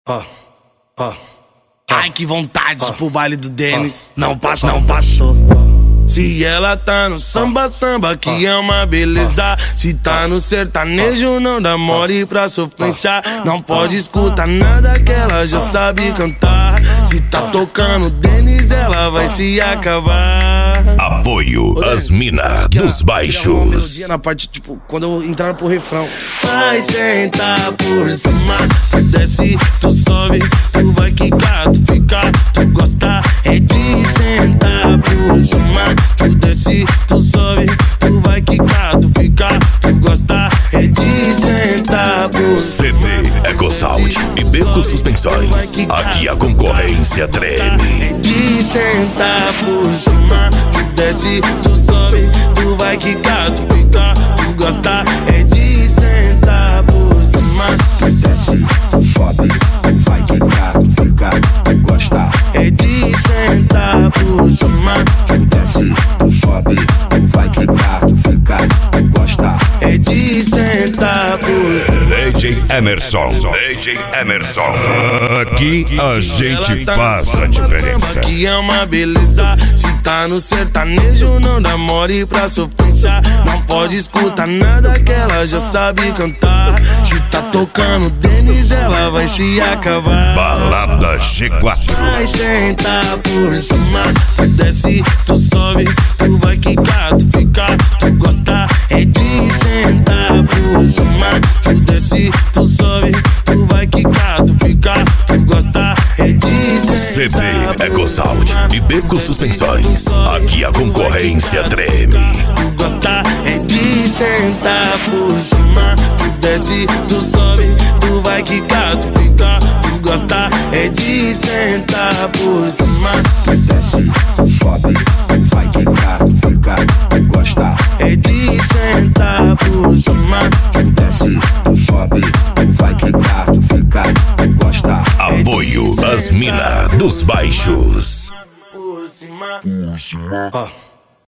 Ai, que vontade de ir pro baile do Denis. Não passou. Se ela tá no samba, que é uma beleza. Se tá no sertanejo, não dá mole pra sofrência. Não pode escutar nada que ela já sabe cantar. Se tá tocando Denis, ela vai se acabar. Apoio as minas dos baixos. Na parte, tipo, quando eu entrar pro refrão. Vai sentar por cima, tu desce, tu sobe, tu vai quicar, tu fica, tu gosta é de sentar por cima. Tu desce, tu sobe, tu vai quicar, tu fica, tu gosta é de sentar por cima. CD EcoSound e Beco Suspensões. Aqui a concorrência treme. É de sentar por cima. Tu desce, tu sobe, tu vai quicar, tu fica, tu gosta é de sentar por cima. Tu desce, tu sobe, tu vai quicar, tu fica, tu gosta é de sentar por cima. Tu desce, tu sobe, tu vai quicar, tu fica, tu gosta é de sentar por cima. DJ Emerson. Aqui a gente faz a diferença. Que é uma beleza. Se tá no sertanejo, não dá mole pra sofrência. Não pode escutar nada que ela já sabe cantar. Se tá tocando Denis, ela vai se acabar. Balada G4. Vai sentar por cima. Tu desce, tu sobe, tu vai quicar, tu fica, tu gosta é de sentar por cima. Tu desce, tu sobe, tu vai quicar, tu fica, tu gosta é de sentar. CD EcoSound e Beco Suspensões. Aqui a concorrência treme. Tu gosta é de sentar por cima. Tu desce, tu sobe, tu vai quicar, tu fica, tu gosta é de sentar por cima. Tu desce, tu sobe, tu vai quicar, tu fica, tu gosta é de sentar por cima. Tu desce, tu sobe, tu vai quicar, tu fica, tu gosta. Apoio as minas dos baixos. Por cima.